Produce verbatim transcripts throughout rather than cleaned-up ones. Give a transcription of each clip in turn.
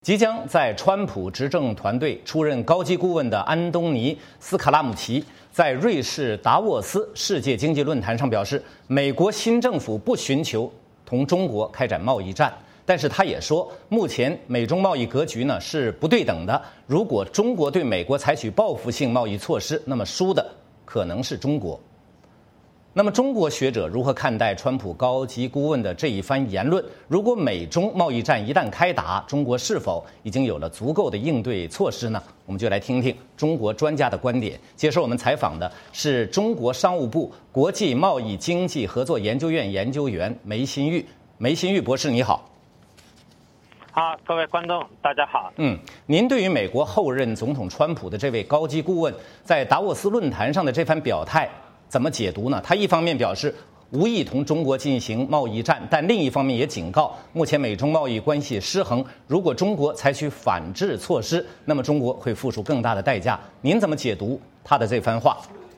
即将在川普执政团队出任高级顾问的安东尼·斯卡拉姆齐在瑞士达沃斯世界经济论坛上表示，美国新政府不寻求同中国开展贸易战，但是他也说，目前美中贸易格局呢是不对等的。如果中国对美国采取报复性贸易措施，那么输的可能是中国。那么中国学者如何看待川普高级顾问的这一番言论？如果美中贸易战一旦开打，中国是否已经有了足够的应对措施呢？我们就来听听中国专家的观点。接受我们采访的是中国商务部国际贸易经济合作研究院研究员梅新玉。梅新玉博士，你好。 好，各位观众，大家好。 嗯，您对于美国后任总统川普的这位高级顾问在达沃斯论坛上的这番表态，怎么解读呢？他一方面表示无意同中国进行贸易战，但另一方面也警告，目前美中贸易关系失衡，如果中国采取反制措施，那么中国会付出更大的代价。您怎么解读他的这番话？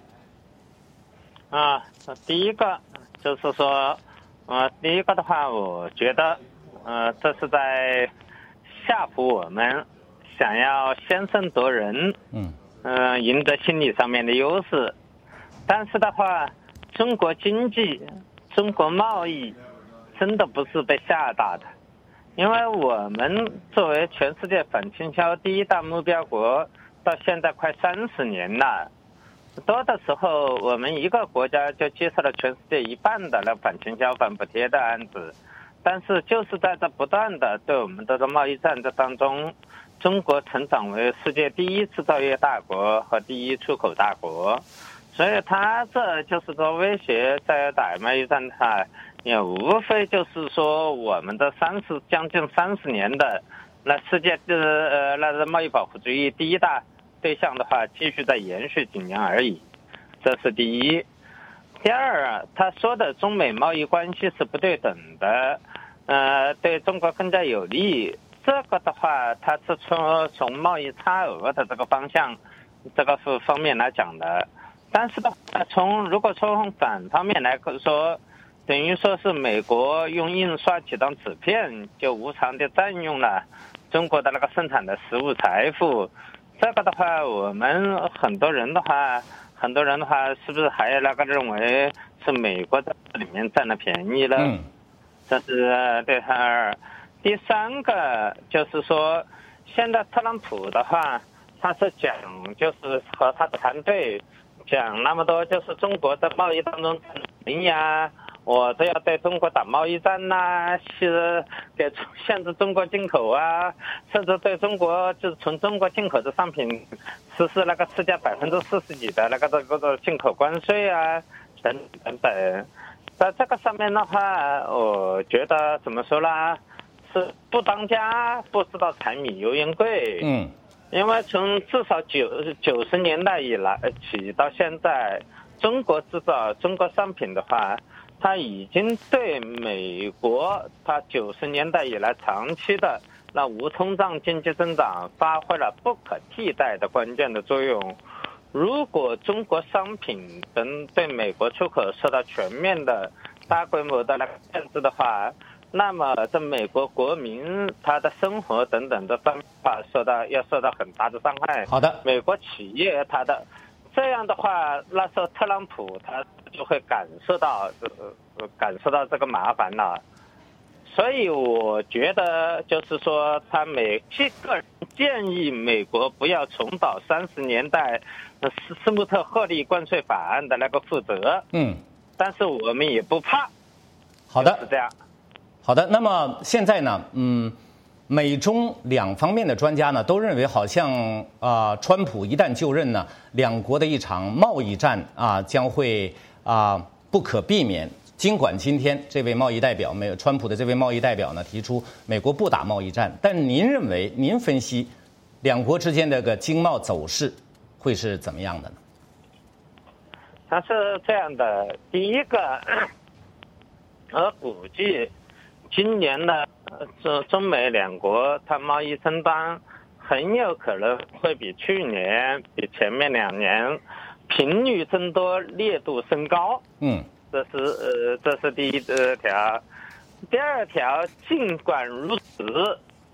啊，第一个就是说，呃，第一个的话，我觉得，呃，这是在吓唬我们，想要先声夺人，嗯，呃，赢得心理上面的优势。但是的话，中国经济、中国贸易真的不是被吓大的，因为我们作为全世界反倾销第一大目标国，到现在快三十年了，多的时候我们一个国家就接受了全世界一半的那反倾销、反补贴的案子，但是就是在这不断的对我们这个贸易战这当中，中国成长为世界第一制造业大国和第一出口大国。所以他这就是说威胁在打贸易战，他也无非就是说我们的三十将近三十年的那世界呃那个贸易保护主义第一大对象的话，继续在延续几年而已，这是第一。第二，他说的中美贸易关系是不对等的，呃，对中国更加有利。这个的话，他是从从贸易差额的这个方向，这个是方面来讲的。但是呢，从如果从反方面来说，等于说是美国用印刷几张纸片就无偿的占用了中国的那个生产的实物财富。这个的话，我们很多人的话，很多人的话，是不是还那个认为是美国在里面占了便宜了？嗯，这是第二。第三个就是说，现在特朗普的话，他是讲就是和他的团队讲那么多，就是中国在贸易当中哎呀，我这要对中国打贸易战呐、啊，是给限制中国进口啊，甚至对中国就是从中国进口的商品实施那个世界百分之四十几的那个这个进口关税啊，等等等。在这个上面的话，我觉得怎么说啦，是不当家不知道柴米油盐贵。嗯。因为从至少九九十年代以来起到现在，中国制造、中国商品的话，它已经对美国它九十年代以来长期的那无通胀经济增长发挥了不可替代的关键的作用。如果中国商品等对美国出口受到全面的大规模的那个限制的话，那么这美国国民他的生活等等的方面受到要受到很大的伤害。 好的， 美国企业他的这样的话，那时候特朗普他就会感受到呃感受到这个麻烦了。所以我觉得就是说，他美个人建议美国不要重蹈三十年代斯斯穆特赫利关税法案的那个覆辙。嗯，但是我们也不怕。 好的， 是这样。 好的，那么现在呢，嗯，美中两方面的专家呢都认为，好像啊、呃，川普一旦就任呢，两国的一场贸易战啊将会啊、呃、不可避免。尽管今天这位贸易代表，美川普的这位贸易代表呢提出美国不打贸易战，但您认为，您分析两国之间的个经贸走势会是怎么样的呢？ 它是这样的，第一个，我估计。今年呢，中中美两国它贸易争端很有可能会比去年、比前面两年频率增多、烈度升高。嗯，这是呃，这是第一条。第二条，尽管如此，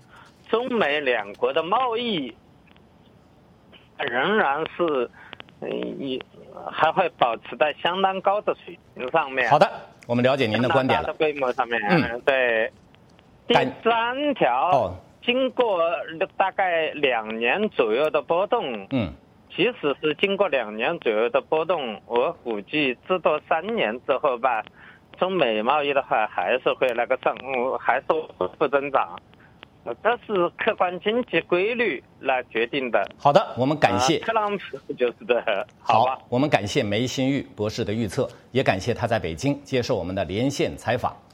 中美两国的贸易仍然是，嗯，还会保持在相当高的水平上面。 好的，我们了解您的观点了。 相当大的规模上面， 嗯， 对。第三条， 哦， 经过大概两年左右的波动， 嗯， 即使是经过两年左右的波动，我估计至多三年之后吧，中美贸易的话还是会那个上，还是负增长。这是客观经济规律来决定的。 好的，我们感谢、 啊、特朗普就是的。好吧， 好，我们感谢梅新玉博士的预测，也感谢他在北京接受我们的连线采访。